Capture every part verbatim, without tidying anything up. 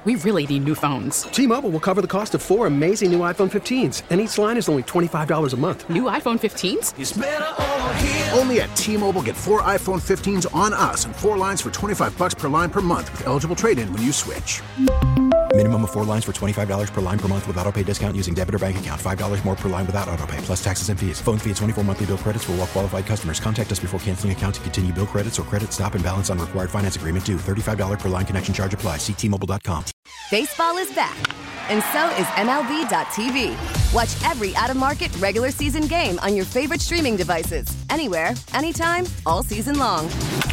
We really need new phones. T-Mobile will cover the cost of four amazing new iPhone fifteens, and each line is only twenty-five dollars a month. New iPhone fifteens? It's better over here. Only at T-Mobile, get four iPhone fifteens on us and four lines for twenty-five dollars per line per month with eligible trade-in when you switch. Minimum of four lines for twenty-five dollars per line per month with autopay discount using debit or bank account. five dollars more per line without autopay, plus taxes and fees. Phone fee at twenty-four monthly bill credits for well-qualified customers. Contact us before canceling account to continue bill credits or credit stop and balance on required finance agreement due. thirty-five dollars per line connection charge applies. See T Mobile dot com. Baseball is back, and so is M L B dot T V. Watch every out-of-market regular season game on your favorite streaming devices. Anywhere, anytime, all season long.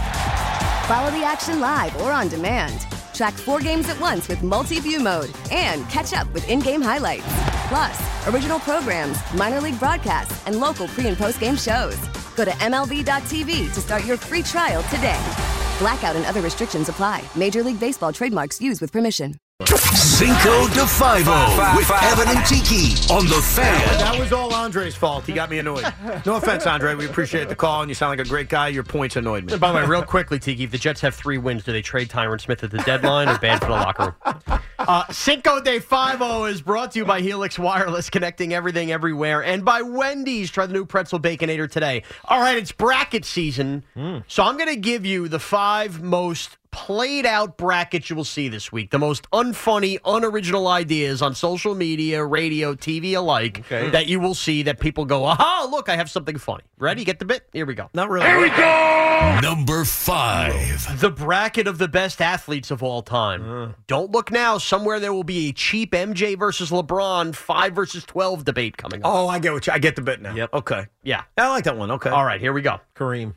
Follow the action live or on demand. Track four games at once with multi-view mode and catch up with in-game highlights. Plus, original programs, minor league broadcasts, and local pre- and post-game shows. Go to M L B dot T V to start your free trial today. Blackout and other restrictions apply. Major League Baseball trademarks used with permission. Cinco de Five-O with Evan and Tiki on The Fan. That was all Andre's fault. He got me annoyed. No offense, Andre. We appreciate the call, and you sound like a great guy. Your points annoyed me. And by the way, real quickly, Tiki, if the Jets have three wins, do they trade Tyron Smith at the deadline or banned for the locker room? Uh, Cinco de Five-O is brought to you by Helix Wireless, connecting everything everywhere, and by Wendy's. Try the new Pretzel Baconator today. All right, it's bracket season, mm. so I'm going to give you the five most played out brackets you will see this week. The most unfunny, unoriginal ideas on social media, radio, T V alike okay. that you will see that people go, aha, look, I have something funny. Ready? Get the bit? Here we go. Not really. Here we go! Number five. The bracket of the best athletes of all time. Uh. Don't look now. Somewhere there will be a cheap M J versus LeBron five versus twelve debate coming up. Oh, I get what you, I get the bit now. Yep. Okay. Yeah. I like that one. Okay. All right, here we go. Kareem.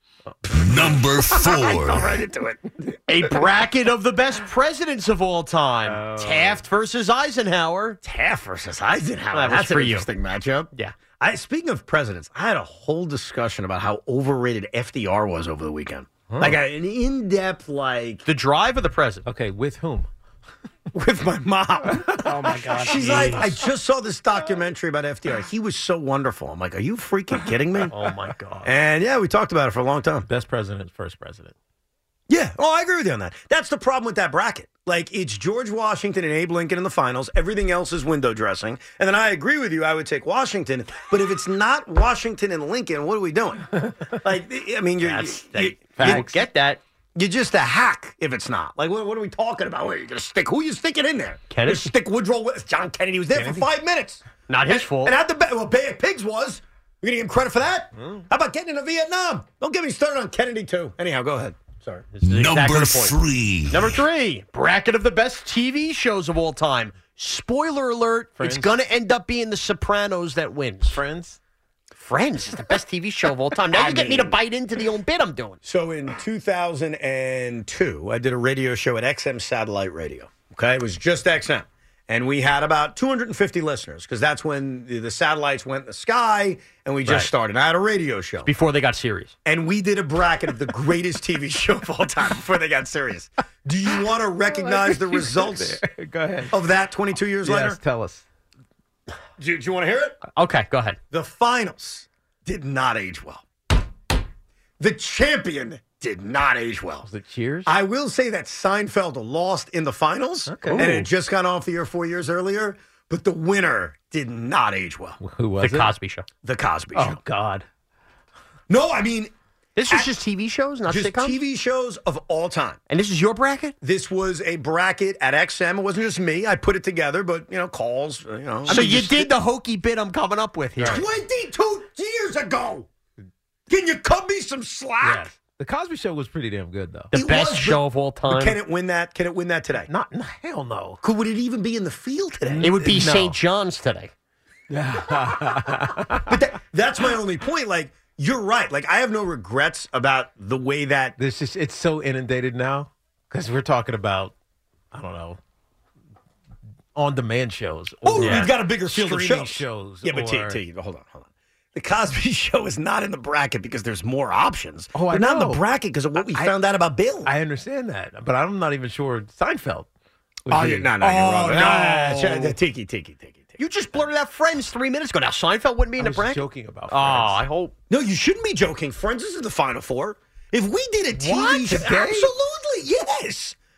Number four. Go right into it. A bracket of the best presidents of all time. Oh. Taft versus Eisenhower. Taft versus Eisenhower. That was That's for an you. Interesting matchup. Yeah. I, speaking of presidents, I had a whole discussion about how overrated F D R was over the weekend. Huh. Like a, an in-depth, like... The drive of the president. Okay, with whom? With my mom. Oh, my God. She's Jeez. like, I just saw this documentary about F D R. He was so wonderful. I'm like, are you freaking kidding me? Oh, my God. And, yeah, we talked about it for a long time. Best president, first president. Yeah. Oh, I agree with you on that. That's the problem with that bracket. Like, it's George Washington and Abe Lincoln in the finals. Everything else is window dressing. And then I agree with you. I would take Washington. But if it's not Washington and Lincoln, what are we doing? Like, I mean, you're... That's, you, you, you, you get that. You're just a hack if it's not. Like, what, what are we talking about? Where are you going to stick? Who are you sticking in there? Kennedy? You stick Woodrow Wilson. John Kennedy was there Kennedy? for five minutes. Not his and, fault. And at the well, Bay of Pigs was. You're going to give him credit for that? Mm. How about getting into Vietnam? Don't get me started on Kennedy, too. Anyhow, go ahead. Sorry. Number three. Number three. Bracket of the best T V shows of all time. Spoiler alert. Friends. It's going to end up being The Sopranos that wins. Friends? Friends is the best T V show of all time. Now you get me to bite into the own bit I'm doing. So in two thousand two, I did a radio show at X M Satellite Radio. Okay, it was just X M. And we had about two hundred fifty listeners because that's when the, the satellites went in the sky and we just Right. started. I had a radio show. Before they got serious. And we did a bracket of the greatest T V show of all time before they got serious. Do you want to recognize the results Go ahead. of that twenty-two years Yes, later? tell us. Do, do you want to hear it? Okay, go ahead. The finals did not age well. The champion did not age well. Was it Cheers? I will say that Seinfeld lost in the finals, Okay. and it had just gone off the air four years earlier, but the winner did not age well. Who was The it? Cosby Show. The Cosby Oh, Show. God. No, I mean, This was At- just T V shows, not just sitcoms? T V shows of all time. And this is your bracket? This was a bracket at X M. It wasn't just me. I put it together, but, you know, calls, you know. So you did the hokey bit I'm coming up with here. twenty-two years ago. Can you cut me some slack? Yes. The Cosby Show was pretty damn good, though. The It best was, show but- of all But time. can it win that? Can it win that today? Not, hell no. Could would it even be in the field today? It would be No. Saint John's today. But that, that's my only point. Like, you're right. Like, I have no regrets about the way that. This is it's so inundated now because we're talking about, I don't know, on-demand shows. Oh, or we've got a bigger field of streaming shows. shows. Yeah, but or- T, T, hold on, hold on. The Cosby Show is not in the bracket because there's more options. Oh, I We're not in know. the bracket because of what we I- found out about Bill. I understand that, but I'm not even sure Seinfeld. would oh, be- yeah, no, no, oh, you're wrong. no. No, tiki, tiki, tiki, tiki. You just blurted out Friends three minutes ago. Now Seinfeld wouldn't be in I the was bracket? joking about Oh, Friends. I hope. No, you shouldn't be joking. Friends is in the Final Four. If we did a T V What? show, Today? absolutely, yes. What are you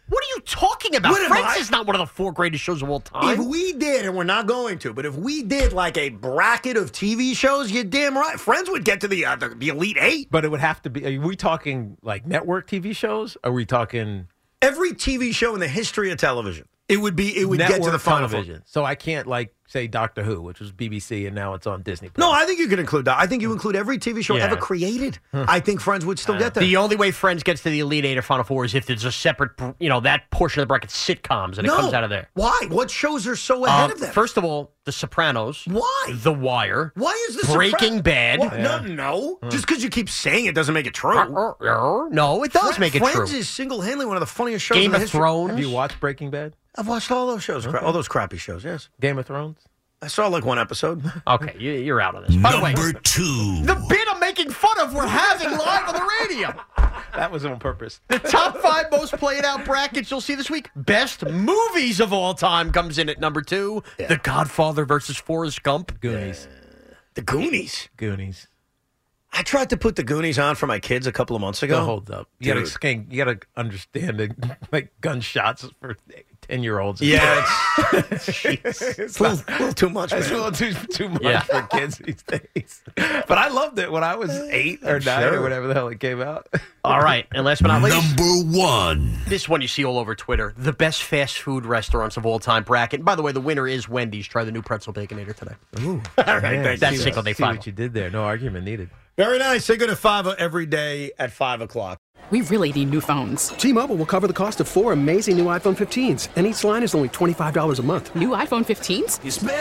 talking about? What am Friends I- is not one of the four greatest shows of all time. If we did, and we're not going to, but if we did like a bracket of T V shows, you're damn right. Friends would get to the uh, the, the Elite Eight. But it would have to be. Are we talking like network T V shows? Are we talking Every T V show in the history of television, it would be it would network get to the final four. television? So I can't like say Doctor Who, which was B B C, and now it's on Disney Plus. No, I think you could include that. I think you include every T V show Yeah. ever created. I think Friends would still get there. The only way Friends gets to the Elite Eight or Final Four is if there's a separate, you know, that portion of the bracket sitcoms, and no. it comes out of there. Why? What shows are so ahead Uh, of them? First of all, The Sopranos. Why? The Wire. Why is this Breaking Bad? What? No, no. Just because you keep saying it doesn't make it true. No, it does Fri- make it Friends true. is single-handedly one of the funniest shows Game in the of history. Thrones. Have you watched Breaking Bad? I've watched all those shows, cra- all those crappy shows. Yes, Game of Thrones? I saw like one episode. Okay, you, you're out of this. By the way, Number two. the bit I'm making fun of we're having live on the radio. That was on purpose. The top five most played out brackets you'll see this week. Best movies of all time comes in at number two. The Godfather versus Forrest Gump. Goonies. The Goonies. Goonies. I tried to put the Goonies on for my kids a couple of months ago. Still holds up. You Dude. gotta, skank- you gotta understand that, like gunshots for ten-year-olds. Yeah, it's, it's a little, little too much. It's a Man. little too too much Yeah. for kids these days. But I loved it when I was eight or I'm nine sure. or whatever the hell it came out. All right, and last but not least, Number one. this one you see all over Twitter. The best fast food restaurants of all time bracket. And by the way, the winner is Wendy's. Try the new pretzel baconator today. All right, Man, thanks. That's see Cinco what- de see what Five. you did there. No argument needed. Very nice. Say good to five every day at five o'clock. We really need new phones. T-Mobile will cover the cost of four amazing new iPhone fifteens, and each line is only twenty-five dollars a month. New iPhone fifteens?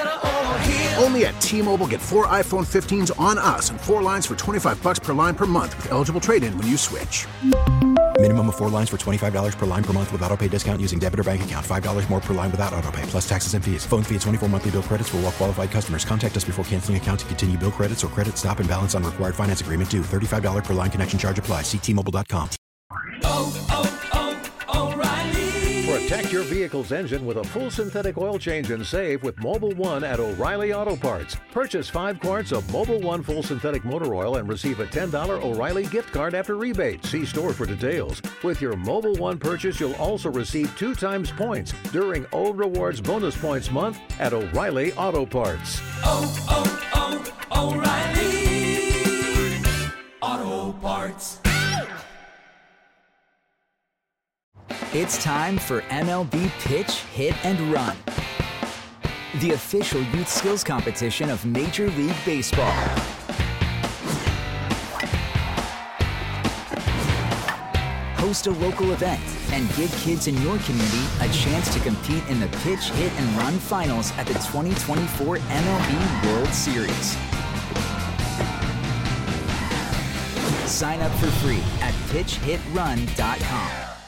Only at T-Mobile, get four iPhone fifteens on us and four lines for twenty-five bucks per line per month with eligible trade-in when you switch. Minimum of four lines for twenty-five dollars per line per month with autopay discount using debit or bank account. five dollars more per line without autopay, plus taxes and fees. Phone fee at twenty-four monthly bill credits for well-qualified customers. Contact us before canceling account to continue bill credits or credit stop and balance on required finance agreement due. thirty-five dollars per line connection charge applies. See T Mobile dot com. Protect your vehicle's engine with a full synthetic oil change and save with Mobile One at O'Reilly Auto Parts. Purchase five quarts of Mobile One full synthetic motor oil and receive a ten dollars O'Reilly gift card after rebate. See store for details. With your Mobile One purchase, you'll also receive two times points during O Rewards Bonus Points Month at O'Reilly Auto Parts. Oh, oh, oh, O'Reilly Auto Parts. It's time for M L B Pitch, Hit, and Run, the official youth skills competition of Major League Baseball. Host a local event and give kids in your community a chance to compete in the Pitch, Hit, and Run finals at the twenty twenty-four M L B World Series. Sign up for free at pitch hit run dot com.